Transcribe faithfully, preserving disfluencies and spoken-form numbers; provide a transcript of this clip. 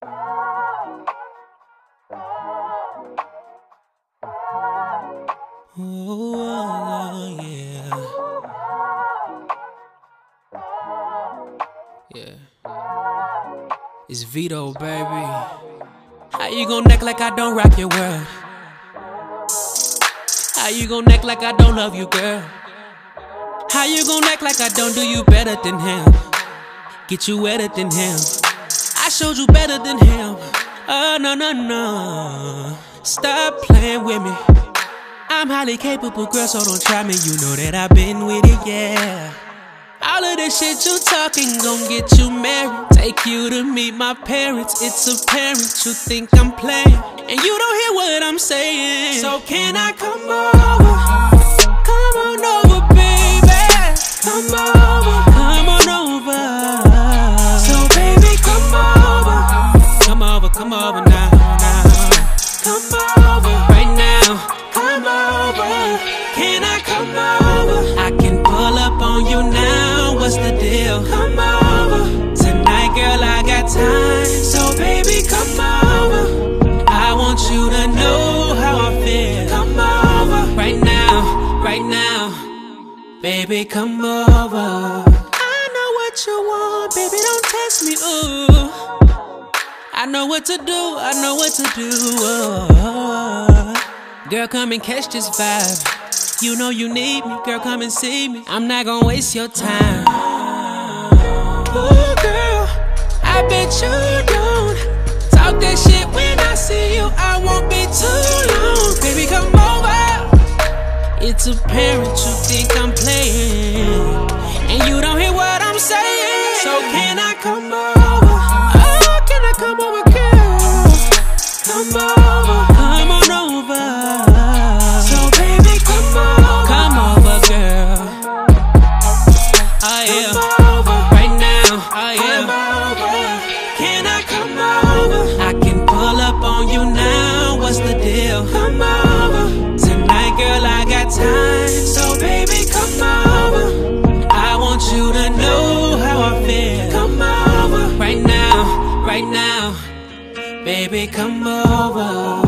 Oh, yeah. Yeah. It's Vito, baby. How you gon' act like I don't rock your world? How you gon' act like I don't love you, girl? How you gon' act like I don't do you better than him? Get you wetter than him. I showed you better than him. Oh, no, no, no. Stop playing with me. I'm highly capable, girl, so don't try me. You know that I've been with it, yeah. All of this shit you talking gon' get you married. Take you to meet my parents. It's apparent you think I'm playing, and you don't hear what I'm saying. So can I come over? Come on over, baby. Come over, come on over. So baby, come over. Come over, come over now, now. Come over right now. Come over. Can I come over? I can pull up on you now. What's the deal? Come over tonight, girl. I got time. So baby, come over. I want you to know how I feel. Come over right now, right now. Baby, come over. I know what you want, baby. Don't test me. Ooh, I know what to do. I know what to do. Oh. Girl, come and catch this vibe. You know you need me, girl, come and see me. I'm not gonna waste your time. Ooh, girl, I bet you don't talk that shit when I see you. I won't be too long. Baby, come over. It's apparent you think I'm playing, and you don't hear what I'm saying. So can I come over? Oh, can I come over, girl? Come over, come on over. So baby, come over, come over, girl. Oh yeah, come over right now. Oh yeah, can I come over? I can pull up on you now. What's the deal? Come over tonight, girl. I got time. So baby, come over. I want you to know how I feel. Come over right now, right now. Baby, come over.